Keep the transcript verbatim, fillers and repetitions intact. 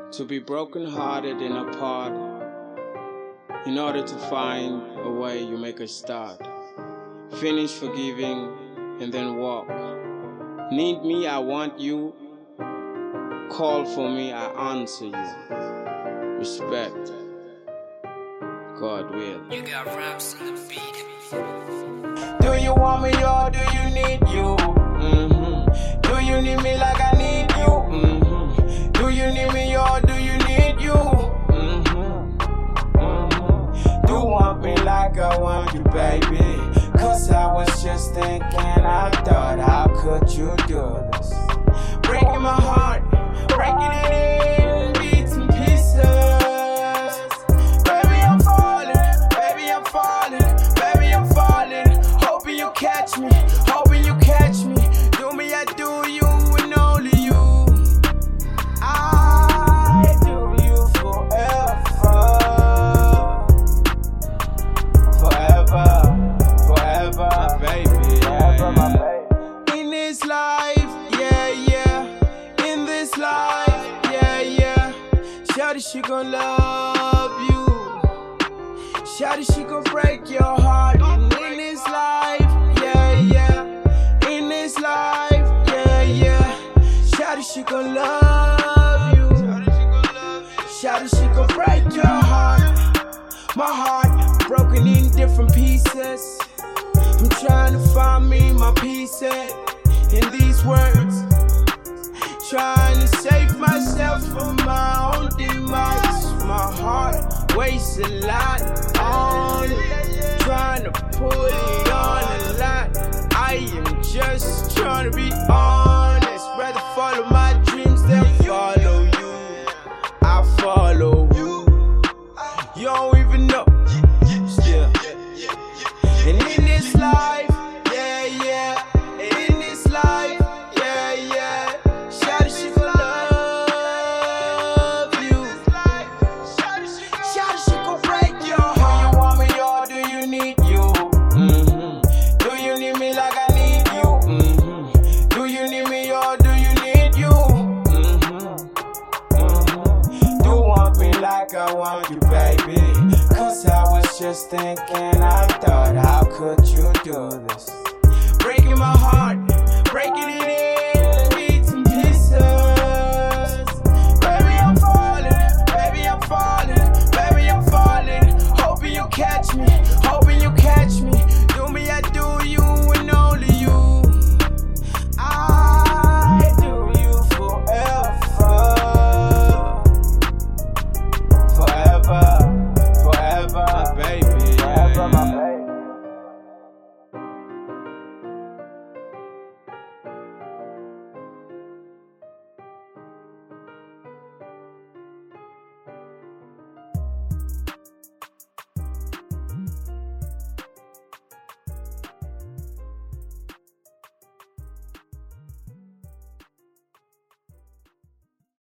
to be broken-hearted and apart. In order to find a way, you make a start. Finish forgiving and then walk. Need me, I want you. Call for me, I answer you. Respect. God will. You got raps on the beat. Do you want me or do you need you? Mm-hmm. Do you need me like I need you? Mm-hmm. Do you need me or do you need you? Mm-hmm. Mm-hmm. Do want me like I want you, baby? Cause I was just thinking, I thought, how could you do this? Breaking my heart, breaking it in bits and pieces. Baby, I'm falling, baby, I'm falling, baby, I'm falling. Hoping you catch me, hoping you catch me. Do me, I do you, and only you. I do you forever, forever, forever, baby, yeah, yeah. In this life, yeah, yeah. In this life, yeah, yeah. Shawty, she gon' love you. Shawty, she gon' break your heart. And in this life, yeah, yeah. In this life, yeah, yeah. Shawty, she gon' love you. Shawty, she gon' break your heart. My heart broken in different pieces. I'm trying to find me my peace in these words. Trying to save myself from my own demise. My heart weighs a lot on it. Trying to put it on a lot. I am just trying to be honest. Rather follow my dreams than follow you. I follow you. You don't even know. Still. And in this life, yeah, yeah. And in this life, yeah, yeah. Shawty, she gon' love you. Shawty, she gon' break your heart. Do you want me or do you need you? Mm-hmm. Do you need me like I need you? Mm-hmm. Do you need me or do you need you? Mm-hmm. Mm-hmm. Do want me like I want you, baby? Cause I was just thinking, I thought, how could you do this? Breaking my heart, breaking it in